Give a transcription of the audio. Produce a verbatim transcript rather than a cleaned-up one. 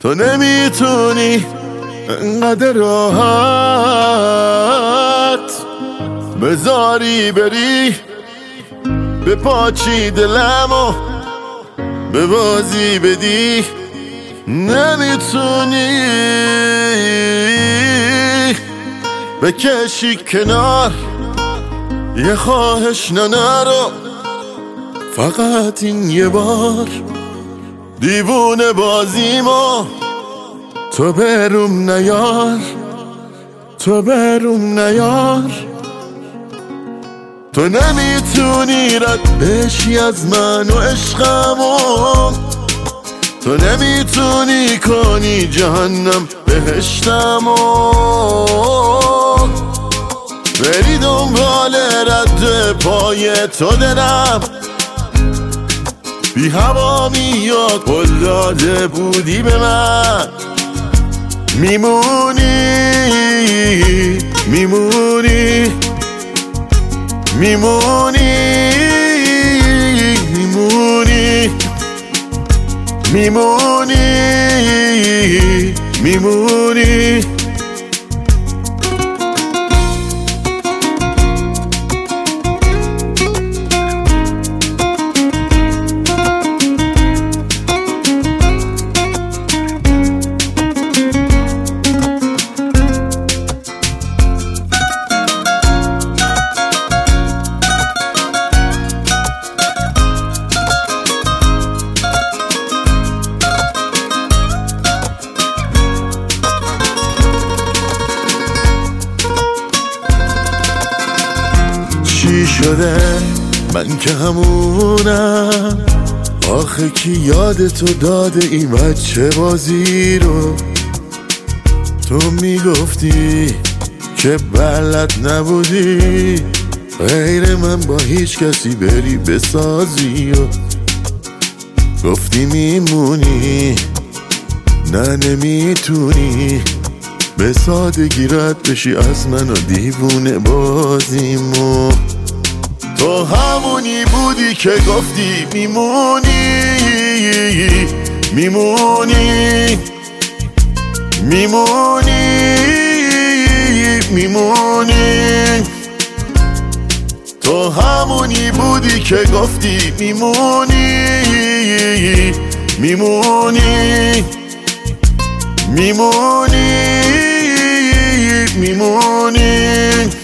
تو نمیتونی انقدر راحت بذاری بری به پاچی دلمو به بازی بدی. نمیتونی بکشی کنار یه خواهش ننرو، فقط این یه بار دیوونه بازیمو تو بروم نیار، تو بروم نیار. تو نمیتونی رد بشی از من و عشقمو، تو نمیتونی کنی جهنم بهشتمو، بری دنبال رد پای تو دلم بی هوا میاد قول داده بودی به من. میمونی میمونی میمونی میمونی میمونی میمونی. چی شده من که همونم، آخه کی یاد تو داده این بچه بازی رو. تو میگفتی که بلد نبودی غیر من با هیچ کسی بری بسازی و گفتی میمونی، نه نمیتونی به سادگی رد بشی از من و دیوونه بازیمو. تو همونی بودی که گفتی میمونی میمونی میمونی میمونی. تو همونی بودی که گفتی میمونی میمونی میمونی میمونی.